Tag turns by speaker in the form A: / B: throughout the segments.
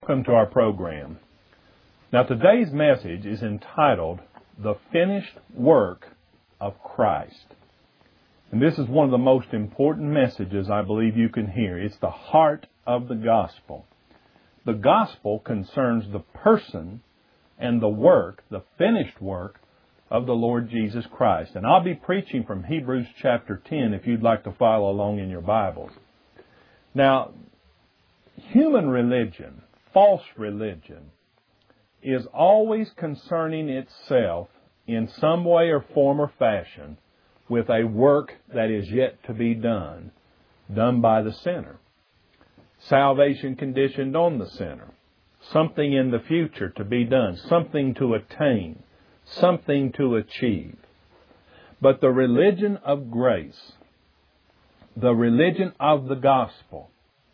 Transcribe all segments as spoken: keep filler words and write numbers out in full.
A: Welcome to our program. Now today's message is entitled, The Finished Work of Christ. And this is one of the most important messages I believe you can hear. It's the heart of the gospel. The gospel concerns the person and the work, the finished work of the Lord Jesus Christ. And I'll be preaching from Hebrews chapter ten if you'd like to follow along in your Bibles. Now, human religion, false religion, is always concerning itself in some way or form or fashion with a work that is yet to be done, done by the sinner. Salvation conditioned on the sinner. Something in the future to be done, something to attain, something to achieve. But the religion of grace, the religion of the gospel,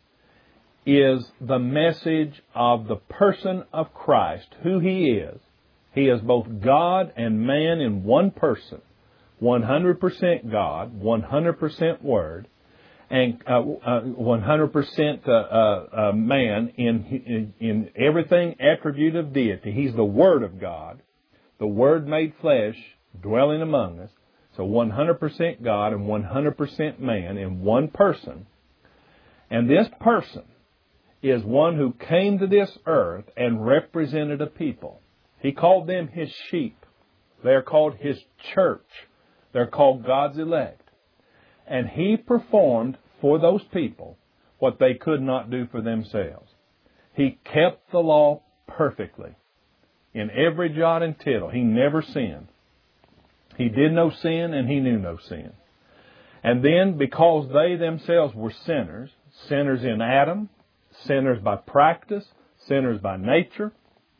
A: is the message of the person of Christ, who He is. He is both God and man in one person, one hundred percent God, one hundred percent Word, and uh, uh, one hundred percent uh, uh, uh, man in, in, in everything attribute of deity. He's the Word of God, the Word made flesh, dwelling among us. So one hundred percent God and one hundred percent man in one person. And this person is one who came to this earth and represented a people. He called them His sheep. They're called His church. They're called God's elect. And He performed for those people what they could not do for themselves. He kept the law perfectly in every jot and tittle. He never sinned. He did no sin and He knew no sin. And then because they themselves were sinners, sinners in Adam, sinners by practice, sinners by nature,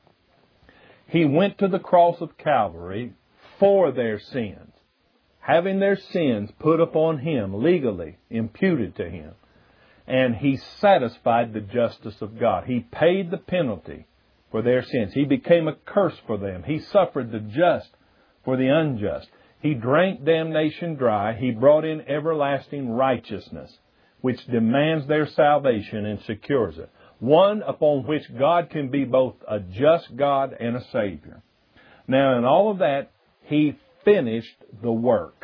A: He went to the cross of Calvary for their sins, having their sins put upon Him, legally imputed to Him. And He satisfied the justice of God. He paid the penalty for their sins. He became a curse for them. He suffered the just for the unjust. He drank damnation dry. He brought in everlasting righteousness, which demands their salvation and secures it. One upon which God can be both a just God and a Savior. Now, in all of that, He finished the work.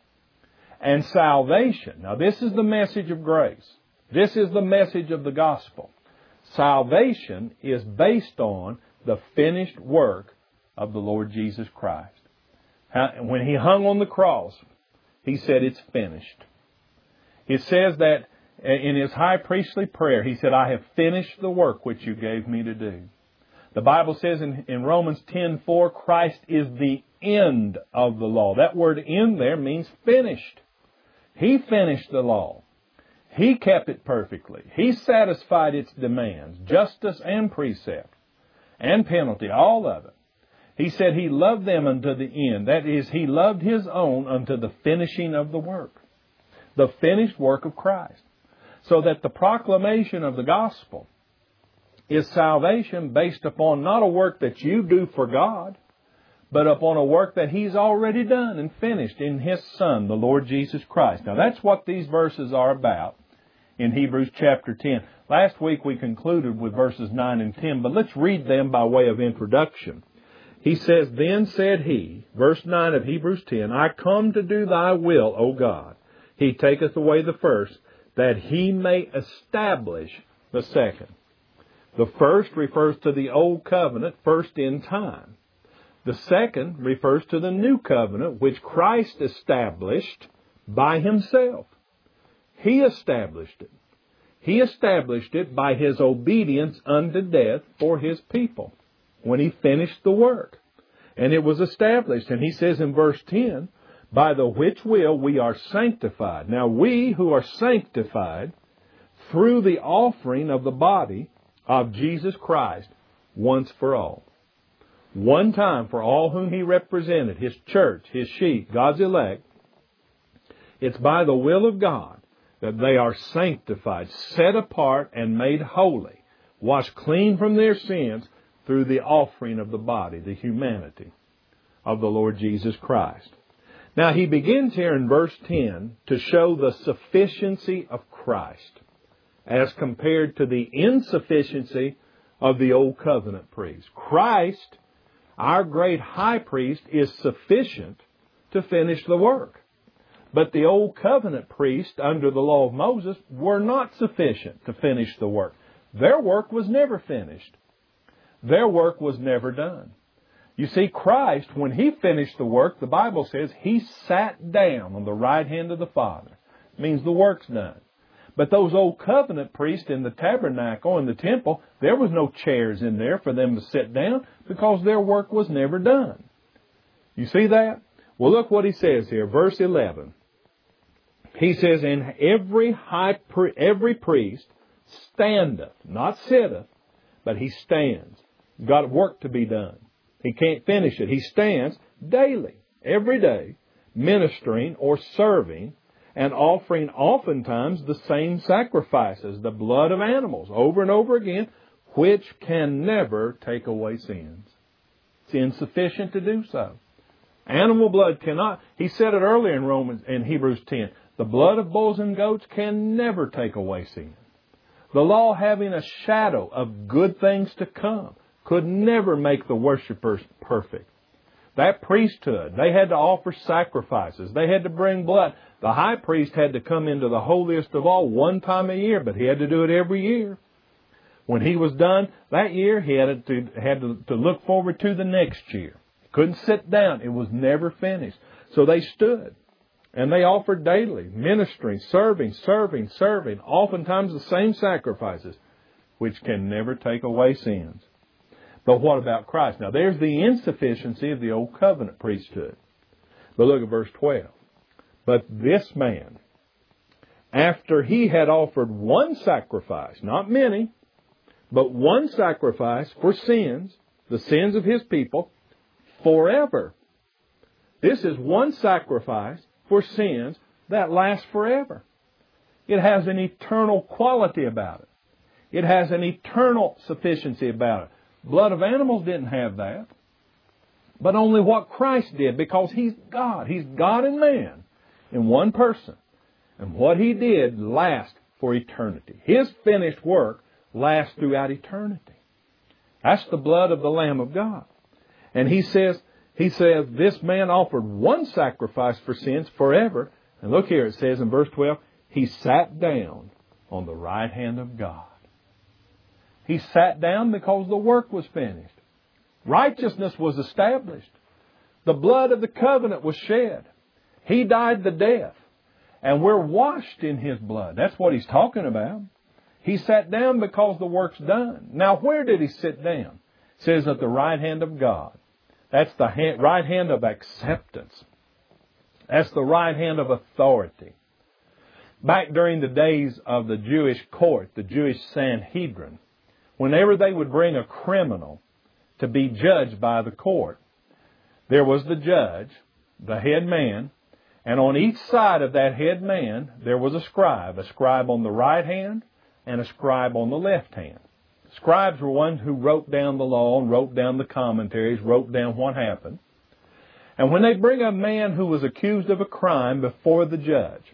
A: And salvation, now this is the message of grace. This is the message of the gospel. Salvation is based on the finished work of the Lord Jesus Christ. When He hung on the cross, He said, "It's finished." It says that in His high priestly prayer, He said, "I have finished the work which you gave me to do." The Bible says in, in Romans ten four, Christ is the end of the law. That word "end" there means finished. He finished the law. He kept it perfectly. He satisfied its demands, justice and precept, and penalty, all of it. He said He loved them unto the end. That is, He loved His own unto the finishing of the work. The finished work of Christ. So that the proclamation of the gospel is salvation based upon not a work that you do for God, but upon a work that He's already done and finished in His Son, the Lord Jesus Christ. Now that's what these verses are about in Hebrews chapter ten. Last week we concluded with verses nine and ten, but let's read them by way of introduction. He says, "Then said He," verse nine of Hebrews ten, "I come to do Thy will, O God. He taketh away the first, that He may establish the second." The first refers to the old covenant, first in time. The second refers to the new covenant, which Christ established by Himself. He established it. He established it by His obedience unto death for His people when He finished the work. And it was established. And He says in verse ten, "By the which will we are sanctified." Now we who are sanctified through the offering of the body of Jesus Christ once for all. One time for all whom He represented, His church, His sheep, God's elect. It's by the will of God that they are sanctified, set apart and made holy, washed clean from their sins through the offering of the body, the humanity of the Lord Jesus Christ. Now he begins here in verse ten to show the sufficiency of Christ as compared to the insufficiency of the Old Covenant priest. Christ, our great high priest, is sufficient to finish the work. But the Old Covenant priests under the law of Moses were not sufficient to finish the work. Their work was never finished. Their work was never done. You see, Christ, when He finished the work, the Bible says He sat down on the right hand of the Father. It means the work's done. But those Old Covenant priests in the tabernacle, in the temple, there was no chairs in there for them to sit down because their work was never done. You see that? Well, look what He says here, verse eleven. He says, and every high pri- every priest standeth, not sitteth, but he stands. Got work to be done. He can't finish it. He stands daily, every day, ministering or serving and offering oftentimes the same sacrifices, the blood of animals, over and over again, which can never take away sins. It's insufficient to do so. Animal blood cannot. He said it earlier in Romans, in Hebrews ten. The blood of bulls and goats can never take away sin. The law, having a shadow of good things to come, could never make the worshipers perfect. That priesthood, they had to offer sacrifices. They had to bring blood. The high priest had to come into the holiest of all one time a year, but he had to do it every year. When he was done that year, he had to, had to, to look forward to the next year. He couldn't sit down. It was never finished. So they stood. And they offered daily, ministering, serving, serving, serving, oftentimes the same sacrifices, which can never take away sins. But what about Christ? Now, there's the insufficiency of the Old Covenant priesthood. But look at verse twelve. But this man, after he had offered one sacrifice, not many, but one sacrifice for sins, the sins of his people, forever. This is one sacrifice for sins that lasts forever. It has an eternal quality about it. It has an eternal sufficiency about it. Blood of animals didn't have that. But only what Christ did, because He's God. He's God and man in one person. And what He did lasts for eternity. His finished work lasts throughout eternity. That's the blood of the Lamb of God. And He says, He says, this man offered one sacrifice for sins forever. And look here, it says in verse twelve, He sat down on the right hand of God. He sat down because the work was finished. Righteousness was established. The blood of the covenant was shed. He died the death. And we're washed in His blood. That's what He's talking about. He sat down because the work's done. Now, where did He sit down? It says at the right hand of God. That's the hand, right hand of acceptance. That's the right hand of authority. Back during the days of the Jewish court, the Jewish Sanhedrin, whenever they would bring a criminal to be judged by the court, there was the judge, the head man, and on each side of that head man, there was a scribe, a scribe on the right hand and a scribe on the left hand. Scribes were ones who wrote down the law and wrote down the commentaries, wrote down what happened. And when they bring a man who was accused of a crime before the judge,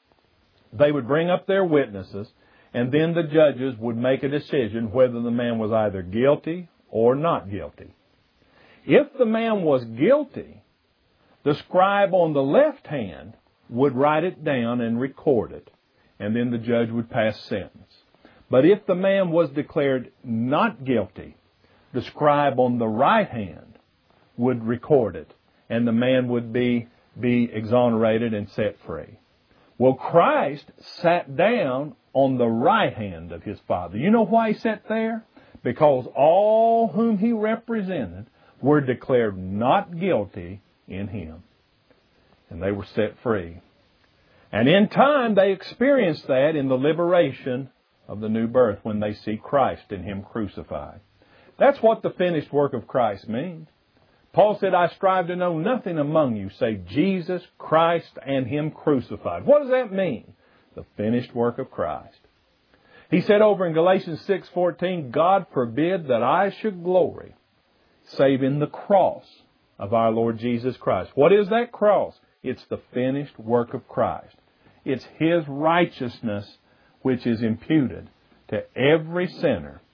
A: they would bring up their witnesses, and then the judges would make a decision whether the man was either guilty or not guilty. If the man was guilty, the scribe on the left hand would write it down and record it, and then the judge would pass sentence. But if the man was declared not guilty, the scribe on the right hand would record it, and the man would be, be exonerated and set free. Well, Christ sat down on the right hand of His Father. You know why He sat there? Because all whom He represented were declared not guilty in Him. And they were set free. And in time, they experienced that in the liberation of the new birth when they see Christ and Him crucified. That's what the finished work of Christ means. Paul said, I strive to know nothing among you save Jesus, Christ, and Him crucified. What does that mean? The finished work of Christ. He said over in Galatians six fourteen, God forbid that I should glory save in the cross of our Lord Jesus Christ. What is that cross? It's the finished work of Christ. It's His righteousness which is imputed to every sinner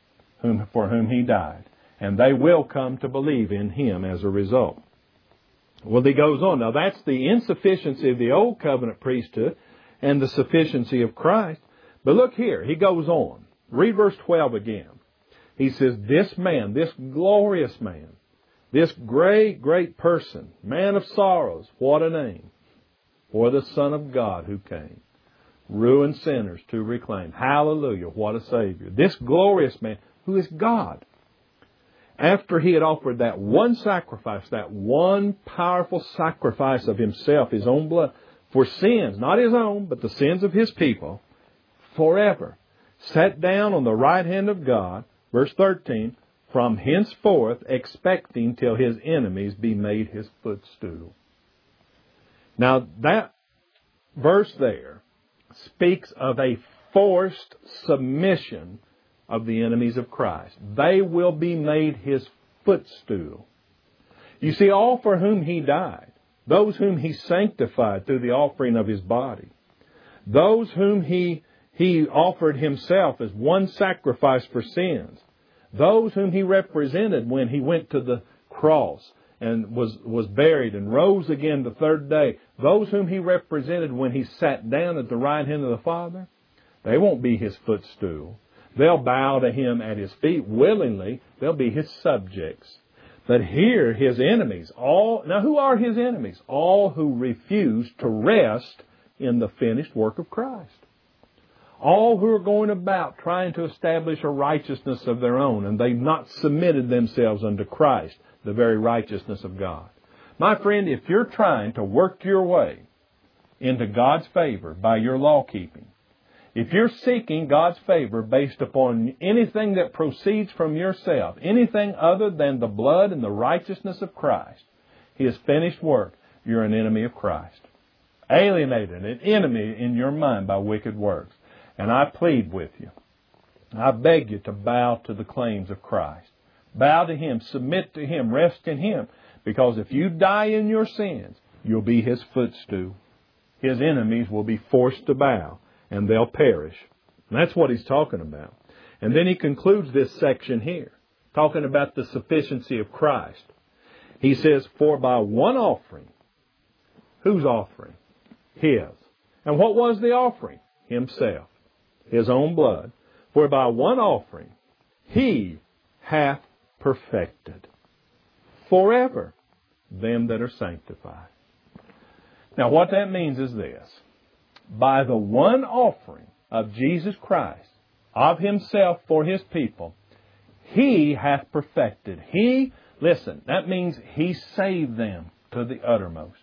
A: whom, for whom He died. And they will come to believe in Him as a result. Well, He goes on. Now, that's the insufficiency of the Old Covenant priesthood and the sufficiency of Christ. But look here. He goes on. Read verse twelve again. He says, this man, this glorious man, this great, great person, man of sorrows, what a name, for the Son of God who came, ruined sinners to reclaim. Hallelujah, what a Savior. This glorious man, who is God, after He had offered that one sacrifice, that one powerful sacrifice of Himself, His own blood, for sins, not His own, but the sins of His people, forever, sat down on the right hand of God, verse thirteen, from henceforth expecting till His enemies be made His footstool. Now that verse there speaks of a forced submission of the enemies of Christ. They will be made His footstool. You see, all for whom He died, those whom He sanctified through the offering of His body, those whom He, he offered Himself as one sacrifice for sins, those whom He represented when He went to the cross and was, was buried and rose again the third day, those whom He represented when He sat down at the right hand of the Father, they won't be His footstool. They'll bow to Him at His feet willingly. They'll be His subjects. But here, His enemies, all, now who are His enemies? All who refuse to rest in the finished work of Christ. All who are going about trying to establish a righteousness of their own, and they've not submitted themselves unto Christ, the very righteousness of God. My friend, if you're trying to work your way into God's favor by your law keeping, if you're seeking God's favor based upon anything that proceeds from yourself, anything other than the blood and the righteousness of Christ, His finished work, you're an enemy of Christ. Alienated, an enemy in your mind by wicked works. And I plead with you, I beg you to bow to the claims of Christ. Bow to Him, submit to Him, rest in Him. Because if you die in your sins, you'll be His footstool. His enemies will be forced to bow, and they'll perish. And that's what He's talking about. And then He concludes this section here, talking about the sufficiency of Christ. He says, for by one offering, whose offering? His. And what was the offering? Himself. His own blood. For by one offering, He hath perfected forever them that are sanctified. Now what that means is this. By the one offering of Jesus Christ, of Himself for His people, He hath perfected. He, listen, that means He saved them to the uttermost.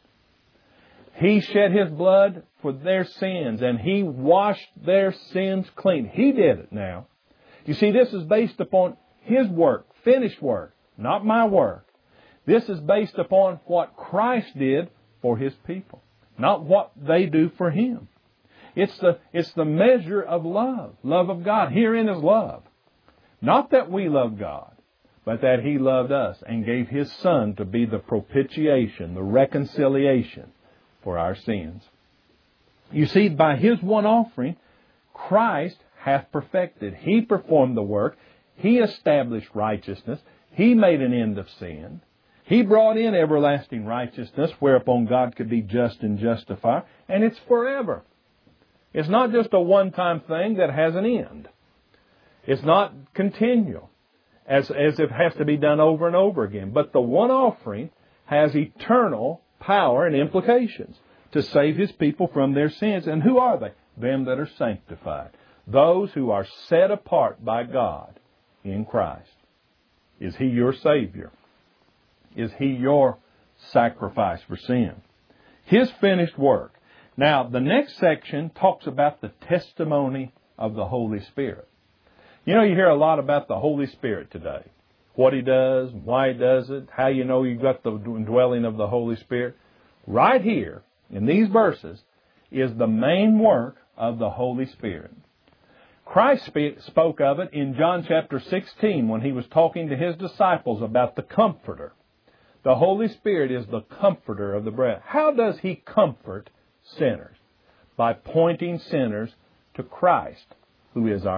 A: He shed His blood for their sins, and He washed their sins clean. He did it now. You see, this is based upon His work, finished work, not my work. This is based upon what Christ did for His people, not what they do for Him. It's the, it's the measure of love, love of God. Herein is love. Not that we love God, but that He loved us and gave His Son to be the propitiation, the reconciliation for our sins. You see, by His one offering, Christ hath perfected. He performed the work. He established righteousness. He made an end of sin. He brought in everlasting righteousness, whereupon God could be just and justify. And it's forever. It's not just a one-time thing that has an end. It's not continual, as, as if it has to be done over and over again. But the one offering has eternal power and implications to save His people from their sins. And who are they? Them that are sanctified. Those who are set apart by God in Christ. Is He your Savior? Is He your sacrifice for sin? His finished work. Now, the next section talks about the testimony of the Holy Spirit. You know, you hear a lot about the Holy Spirit today. What He does, why He does it, how you know you've got the indwelling of the Holy Spirit. Right here, in these verses, is the main work of the Holy Spirit. Christ spoke of it in John chapter sixteen when He was talking to His disciples about the Comforter. The Holy Spirit is the Comforter of the brethren. How does He comfort sinners? By pointing sinners to Christ, who is our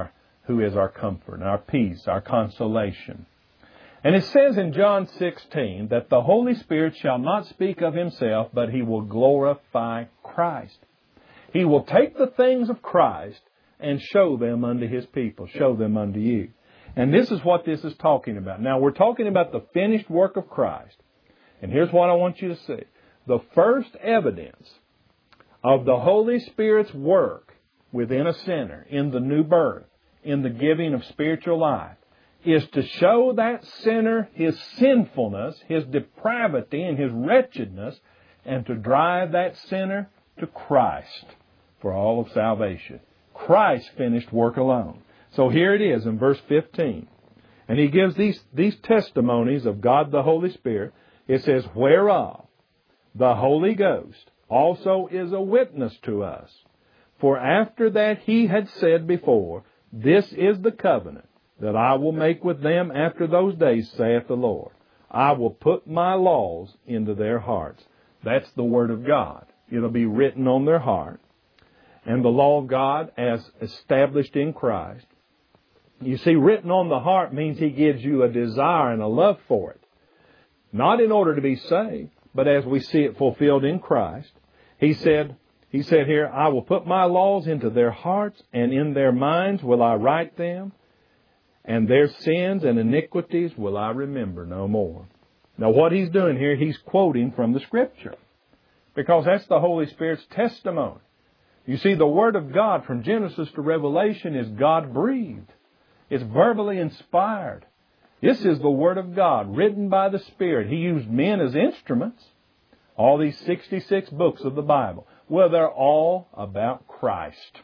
A: who is our comfort, our peace, our consolation. And it says in John sixteen that the Holy Spirit shall not speak of Himself, but He will glorify Christ. He will take the things of Christ and show them unto His people, show them unto you. And this is what this is talking about. Now, we're talking about the finished work of Christ. And here's what I want you to see. The first evidence of the Holy Spirit's work within a sinner, in the new birth, in the giving of spiritual life, is to show that sinner his sinfulness, his depravity, and his wretchedness, and to drive that sinner to Christ for all of salvation. Christ's finished work alone. So here it is in verse fifteen. And he gives these, these testimonies of God the Holy Spirit. It says, whereof the Holy Ghost also is a witness to us. For after that He had said before, this is the covenant that I will make with them after those days, saith the Lord. I will put my laws into their hearts. That's the Word of God. It'll be written on their heart. And the law of God as established in Christ. You see, written on the heart means He gives you a desire and a love for it. Not in order to be saved, but as we see it fulfilled in Christ. He said, He said here, I will put my laws into their hearts, and in their minds will I write them, and their sins and iniquities will I remember no more. Now what He's doing here, He's quoting from the Scripture, because that's the Holy Spirit's testimony. You see, the Word of God from Genesis to Revelation is God-breathed. It's verbally inspired. This is the Word of God, written by the Spirit. He used men as instruments. All these sixty-six books of the Bible. Well, they're all about Christ.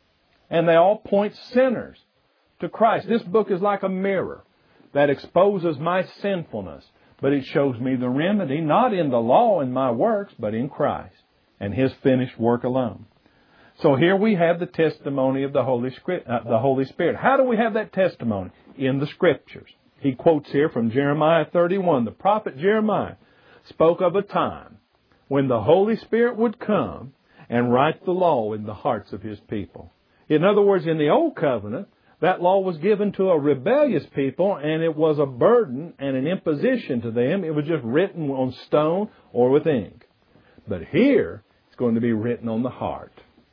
A: And they all point sinners to Christ. This book is like a mirror that exposes my sinfulness. But it shows me the remedy, not in the law and my works, but in Christ and His finished work alone. So here we have the testimony of the Holy, uh, the Holy Spirit. How do we have that testimony? In the Scriptures. He quotes here from Jeremiah thirty-one. The prophet Jeremiah spoke of a time when the Holy Spirit would come and write the law in the hearts of His people. In other words, in the Old Covenant, that law was given to a rebellious people, and it was a burden and an imposition to them. It was just written on stone or with ink. But here, it's going to be written on the heart.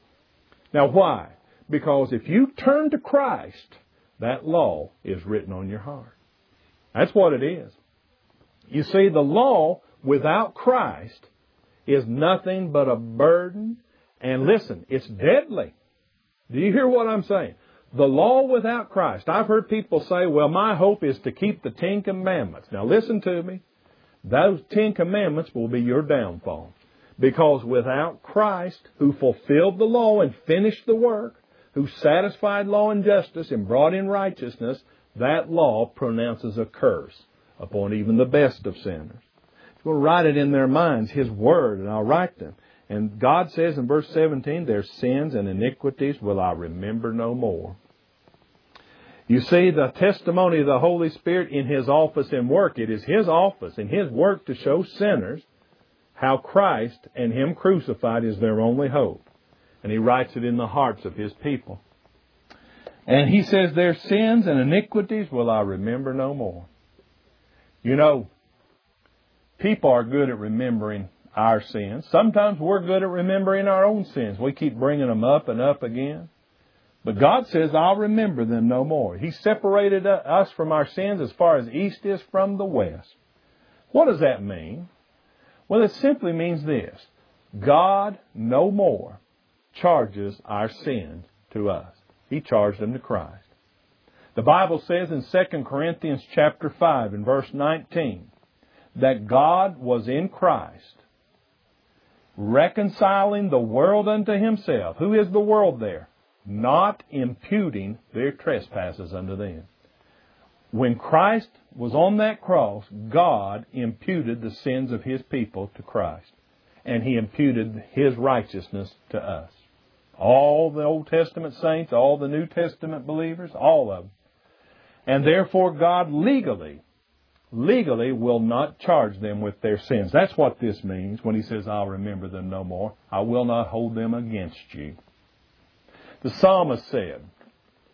A: Now why? Because if you turn to Christ, that law is written on your heart. That's what it is. You see, the law without Christ is nothing but a burden. And listen, it's deadly. Do you hear what I'm saying? The law without Christ. I've heard people say, well, my hope is to keep the Ten Commandments. Now listen to me. Those Ten Commandments will be your downfall. Because without Christ, who fulfilled the law and finished the work, who satisfied law and justice and brought in righteousness, that law pronounces a curse upon even the best of sinners. We'll write it in their minds, His Word, and I'll write them. And God says in verse seventeen, their sins and iniquities will I remember no more. You see, the testimony of the Holy Spirit in His office and work, it is His office and His work to show sinners how Christ and Him crucified is their only hope. And He writes it in the hearts of His people. And He says, their sins and iniquities will I remember no more. You know, people are good at remembering our sins. Sometimes we're good at remembering our own sins. We keep bringing them up and up again. But God says, I'll remember them no more. He separated us from our sins as far as east is from the west. What does that mean? Well, it simply means this. God no more charges our sins to us. He charged them to Christ. The Bible says in Second Corinthians chapter five and verse nineteen that God was in Christ reconciling the world unto Himself. Who is the world there? Not imputing their trespasses unto them. When Christ was on that cross, God imputed the sins of His people to Christ. And He imputed His righteousness to us. All the Old Testament saints, all the New Testament believers, all of them. And therefore God legally, legally will not charge them with their sins. That's what this means when He says, I'll remember them no more. I will not hold them against you. The psalmist said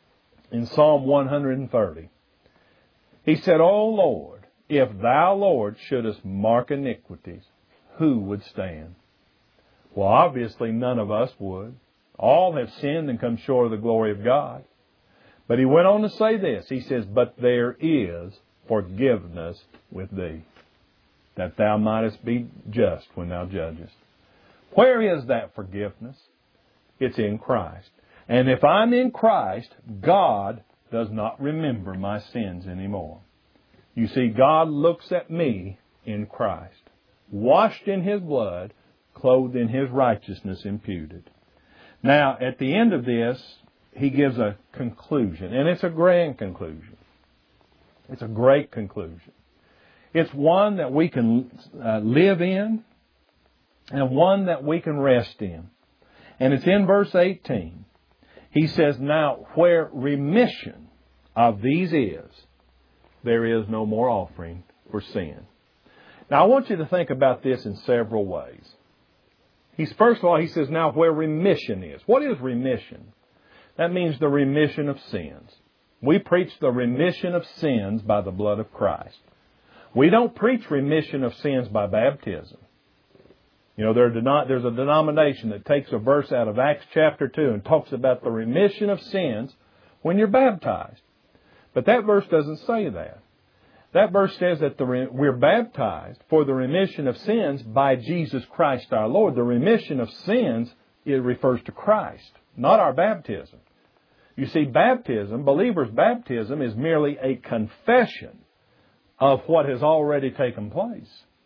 A: in Psalm one thirty. He said, O Lord, if thou, Lord, shouldest mark iniquities, who would stand? Well, obviously none of us would. All have sinned and come short of the glory of God. But he went on to say this. He says, but there is forgiveness with thee, that thou mightest be just when thou judgest. Where is that forgiveness? It's in Christ. And if I'm in Christ, God does not remember my sins anymore. You see, God looks at me in Christ, washed in His blood, clothed in His righteousness imputed. Now, at the end of this, he gives a conclusion, and it's a grand conclusion. It's a great conclusion. It's one that we can uh, live in, and one that we can rest in. And it's in verse eighteen. He says, now where remission of these is, there is no more offering for sin. Now I want you to think about this in several ways. He's, first of all, he says, now where remission is. What is remission? That means the remission of sins. We preach the remission of sins by the blood of Christ. We don't preach remission of sins by baptism. You know, there's a denomination that takes a verse out of Acts chapter two and talks about the remission of sins when you're baptized. But that verse doesn't say that. That verse says that the, we're baptized for the remission of sins by Jesus Christ our Lord. The remission of sins, it refers to Christ, not our baptism. You see, baptism, believers' baptism, is merely a confession of what has already taken place.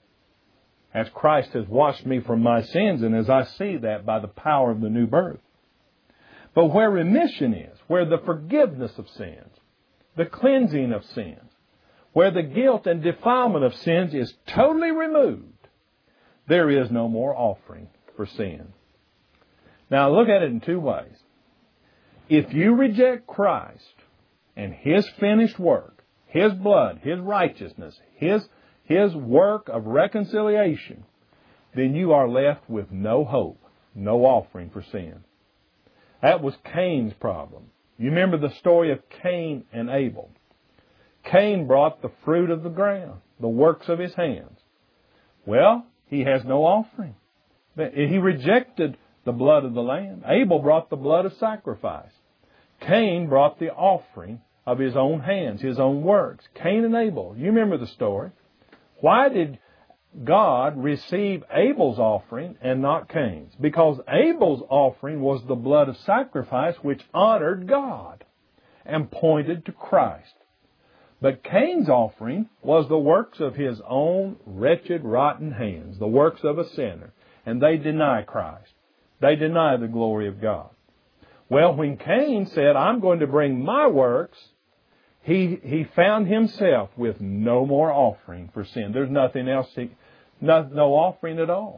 A: As Christ has washed me from my sins, and as I see that by the power of the new birth. But where remission is, where the forgiveness of sins, the cleansing of sins, where the guilt and defilement of sins is totally removed, there is no more offering for sin. Now look at it in two ways. If you reject Christ and His finished work, His blood, His righteousness, His, His work of reconciliation, then you are left with no hope, no offering for sin. That was Cain's problem. You remember the story of Cain and Abel. Cain brought the fruit of the ground, the works of his hands. Well, he has no offering. He rejected the blood of the lamb. Abel brought the blood of sacrifice. Cain brought the offering of his own hands, his own works. Cain and Abel. You remember the story. Why did God receive Abel's offering and not Cain's? Because Abel's offering was the blood of sacrifice which honored God and pointed to Christ. But Cain's offering was the works of his own wretched, rotten hands, the works of a sinner. And they deny Christ. They deny the glory of God. Well, when Cain said, I'm going to bring my works, he, he found himself with no more offering for sin. There's nothing else, he, no, no offering at all.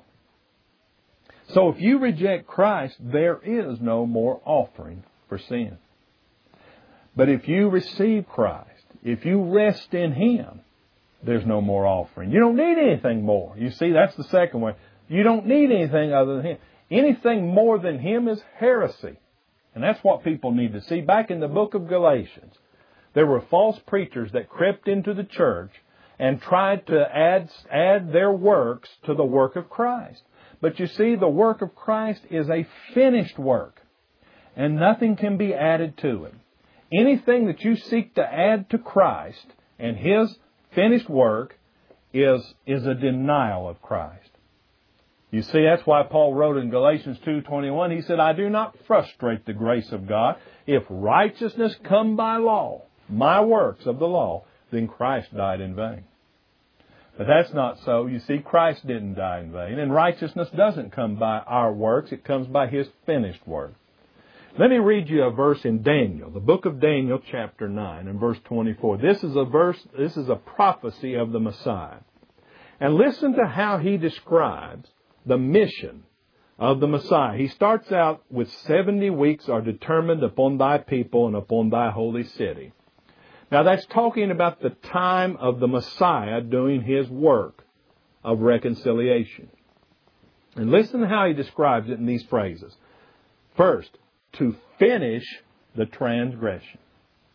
A: So if you reject Christ, there is no more offering for sin. But if you receive Christ, if you rest in Him, there's no more offering. You don't need anything more. You see, that's the second way. You don't need anything other than Him. Anything more than Him is heresy. And that's what people need to see. Back in the book of Galatians, there were false preachers that crept into the church and tried to add, add their works to the work of Christ. But you see, the work of Christ is a finished work, and nothing can be added to it. Anything that you seek to add to Christ and His finished work is, is a denial of Christ. You see, that's why Paul wrote in Galatians two twenty-one, he said, I do not frustrate the grace of God. If righteousness come by law, my works of the law, then Christ died in vain. But that's not so. You see, Christ didn't die in vain. And righteousness doesn't come by our works. It comes by His finished work. Let me read you a verse in Daniel, the book of Daniel, chapter nine, and verse twenty-four. This is a verse, this is a prophecy of the Messiah. And listen to how he describes the mission of the Messiah. He starts out with seventy weeks are determined upon thy people and upon thy holy city. Now that's talking about the time of the Messiah doing His work of reconciliation. And listen to how he describes it in these phrases. First, to finish the transgression.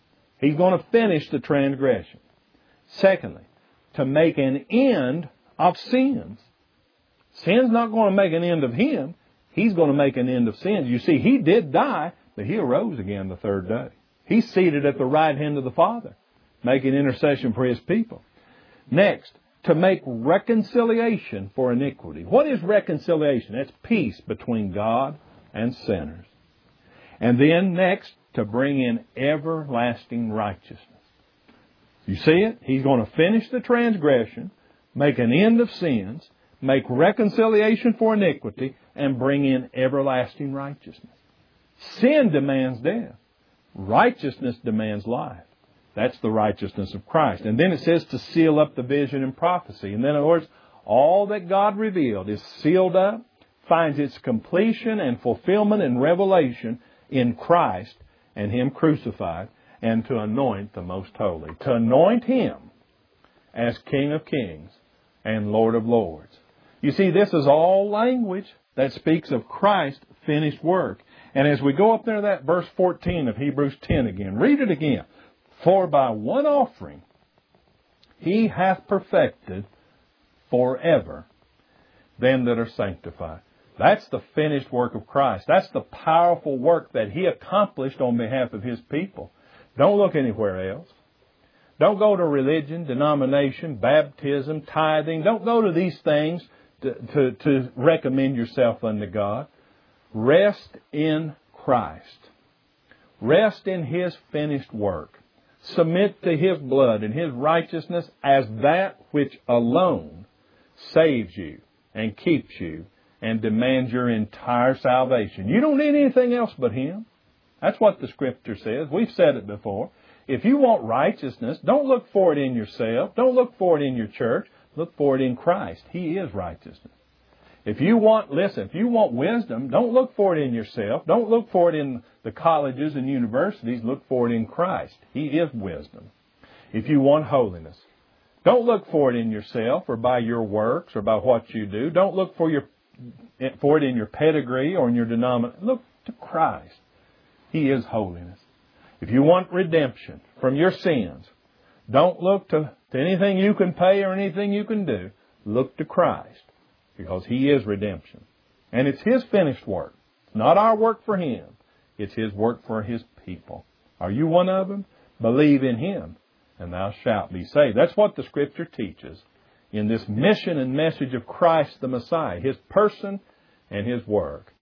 A: He's going to finish the transgression. Secondly, to make an end of sins. Sin's not going to make an end of Him. He's going to make an end of sins. You see, He did die, but He arose again the third day. He's seated at the right hand of the Father, making intercession for His people. Next, to make reconciliation for iniquity. What is reconciliation? That's peace between God and sinners. And then next, to bring in everlasting righteousness. You see it? He's going to finish the transgression, make an end of sins, make reconciliation for iniquity, and bring in everlasting righteousness. Sin demands death. Righteousness demands life. That's the righteousness of Christ. And then it says to seal up the vision and prophecy. And then, in other words, all that God revealed is sealed up, finds its completion and fulfillment and revelation in Christ and Him crucified, and to anoint the Most Holy. To anoint Him as King of Kings and Lord of Lords. You see, this is all language that speaks of Christ's finished work. And as we go up there to that verse fourteen of Hebrews ten again, read it again. For by one offering He hath perfected forever them that are sanctified. That's the finished work of Christ. That's the powerful work that He accomplished on behalf of His people. Don't look anywhere else. Don't go to religion, denomination, baptism, tithing. Don't go to these things to, to, to recommend yourself unto God. Rest in Christ. Rest in His finished work. Submit to His blood and His righteousness as that which alone saves you and keeps you and demands your entire salvation. You don't need anything else but Him. That's what the Scripture says. We've said it before. If you want righteousness, don't look for it in yourself. Don't look for it in your church. Look for it in Christ. He is righteousness. If you want, listen, if you want wisdom, don't look for it in yourself. Don't look for it in the colleges and universities. Look for it in Christ. He is wisdom. If you want holiness, don't look for it in yourself or by your works or by what you do. Don't look for your for it in your pedigree or in your denomination. Look to Christ. He is holiness. If you want redemption from your sins, don't look to, to anything you can pay or anything you can do. Look to Christ, because He is redemption. And it's His finished work. It's not our work for Him. It's His work for His people. Are you one of them? Believe in Him, and thou shalt be saved. That's what the Scripture teaches in this mission and message of Christ the Messiah, His person and His work.